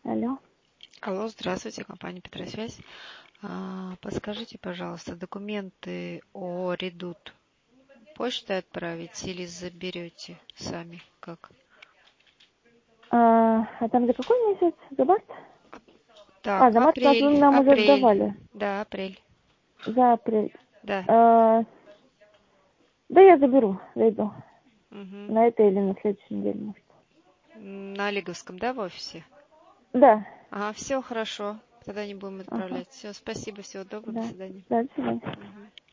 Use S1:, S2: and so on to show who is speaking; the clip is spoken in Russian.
S1: Алло.
S2: Алло, здравствуйте, компания Петросвязь. Подскажите, пожалуйста, документы о редут почтой отправить или заберете сами? Как?
S1: Там за какой месяц? За март?
S2: Так,
S1: За март нас вы нам уже
S2: апрель.
S1: сдавали.
S2: Да, апрель.
S1: За апрель.
S2: Да.
S1: Да, я заберу, зайду.
S2: Угу.
S1: На этой или на следующей неделе, может.
S2: На Олеговском, да, в офисе?
S1: Да.
S2: Ага, все хорошо. Тогда не будем
S1: Ага.
S2: отправлять. Все, спасибо, всего доброго, до
S1: Да.
S2: свидания.
S1: Да, до свидания.
S2: Мгм.